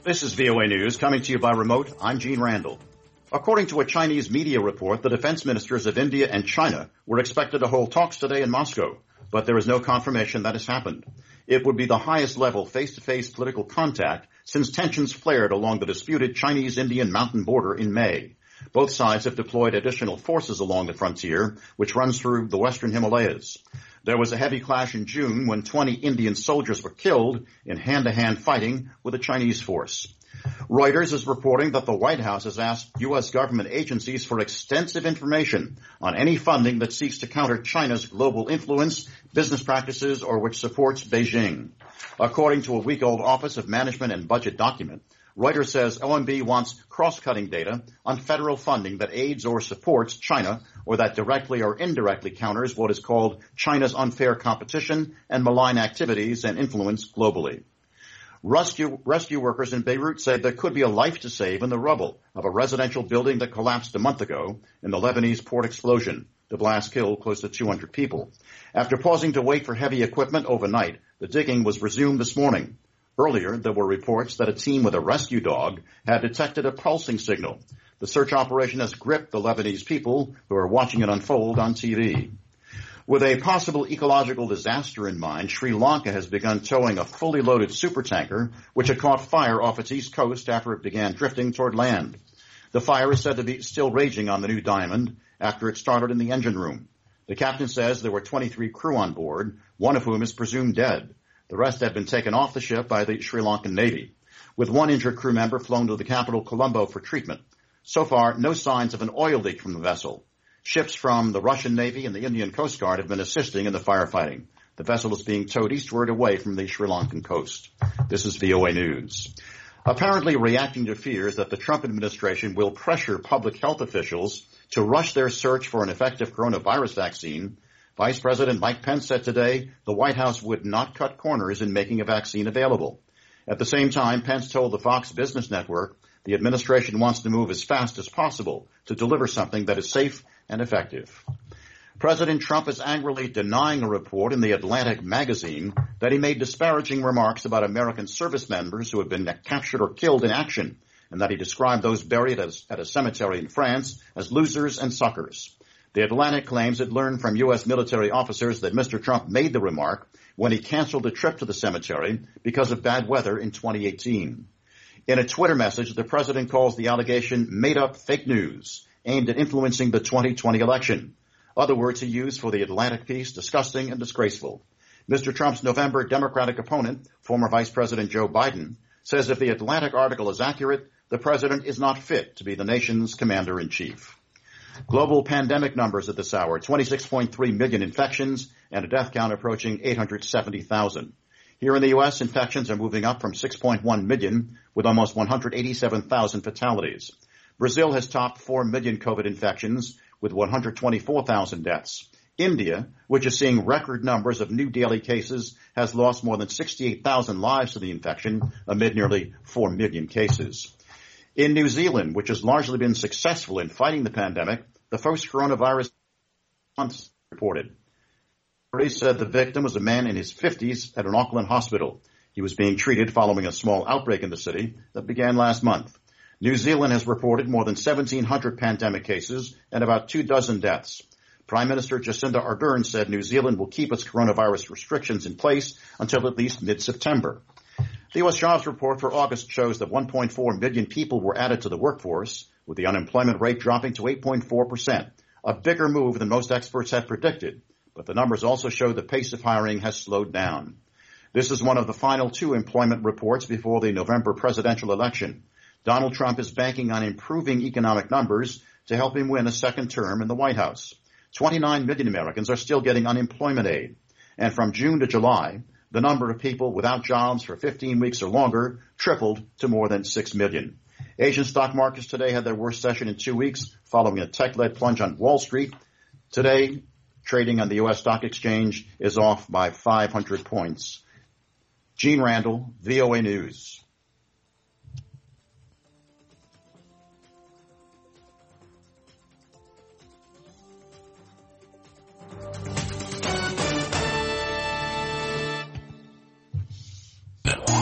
This is VOA News coming to you by remote. I'm Gene Randall. According to a Chinese media report, the defense ministers of India and China were expected to hold talks today in Moscow, but there is no confirmation that has happened. It would be the highest level face-to-face political contact since tensions flared along the disputed Chinese-Indian mountain border in May. Both sides have deployed additional forces along the frontier, which runs through the western Himalayas. There was a heavy clash in June when 20 Indian soldiers were killed in hand-to-hand fighting with a Chinese force. Reuters is reporting that the White House has asked U.S. government agencies for extensive information on any funding that seeks to counter China's global influence, business practices, or which supports Beijing. According to a week-old Office of Management and Budget document, Reuters says OMB wants cross-cutting data on federal funding that aids or supports China or that directly or indirectly counters what is called China's unfair competition and malign activities and influence globally. Rescue workers in Beirut say there could be a life to save in the rubble of a residential building that collapsed a month ago in the Lebanese port explosion. The blast killed close to 200 people. After pausing to wait for heavy equipment overnight, the digging was resumed this morning. Earlier, there were reports that a team with a rescue dog had detected a pulsing signal. The search operation has gripped the Lebanese people who are watching it unfold on TV. With a possible ecological disaster in mind, Sri Lanka has begun towing a fully loaded supertanker, which had caught fire off its east coast after it began drifting toward land. The fire is said to be still raging on the New Diamond after it started in the engine room. The captain says there were 23 crew on board, one of whom is presumed dead. The rest have been taken off the ship by the Sri Lankan Navy, with one injured crew member flown to the capital, Colombo, for treatment. So far, no signs of an oil leak from the vessel. Ships from the Russian Navy and the Indian Coast Guard have been assisting in the firefighting. The vessel is being towed eastward away from the Sri Lankan coast. This is VOA News. Apparently reacting to fears that the Trump administration will pressure public health officials to rush their search for an effective coronavirus vaccine, Vice President Mike Pence said today the White House would not cut corners in making a vaccine available. At the same time, Pence told the Fox Business Network the administration wants to move as fast as possible to deliver something that is safe and effective. President Trump is angrily denying a report in The Atlantic magazine that he made disparaging remarks about American service members who have been captured or killed in action, and that he described those buried at a cemetery in France as losers and suckers. The Atlantic claims it learned from U.S. military officers that Mr. Trump made the remark when he canceled a trip to the cemetery because of bad weather in 2018. In a Twitter message, the president calls the allegation made-up fake news aimed at influencing the 2020 election. Other words he used for the Atlantic piece, disgusting and disgraceful. Mr. Trump's November Democratic opponent, former Vice President Joe Biden, says if the Atlantic article is accurate, the president is not fit to be the nation's commander-in-chief. Global pandemic numbers at this hour, 26.3 million infections and a death count approaching 870,000. Here in the U.S., infections are moving up from 6.1 million with almost 187,000 fatalities. Brazil has topped 4 million COVID infections with 124,000 deaths. India, which is seeing record numbers of new daily cases, has lost more than 68,000 lives to the infection amid nearly 4 million cases. In New Zealand, which has largely been successful in fighting the pandemic, the first coronavirus months reported. Authorities said the victim was a man in his 50s at an Auckland hospital. He was being treated following a small outbreak in the city that began last month. New Zealand has reported more than 1,700 pandemic cases and about 24 deaths. Prime Minister Jacinda Ardern said New Zealand will keep its coronavirus restrictions in place until at least mid-September. The U.S. jobs report for August shows that 1.4 million people were added to the workforce, with the unemployment rate dropping to 8.4%, a bigger move than most experts had predicted. But the numbers also show the pace of hiring has slowed down. This is one of the final two employment reports before the November presidential election. Donald Trump is banking on improving economic numbers to help him win a second term in the White House. 29 million Americans are still getting unemployment aid. And from June to July, the number of people without jobs for 15 weeks or longer tripled to more than 6 million. Asian stock markets today had their worst session in 2 weeks following a tech-led plunge on Wall Street. Today, trading on the U.S. Stock Exchange is off by 500 points. Gene Randall, VOA News.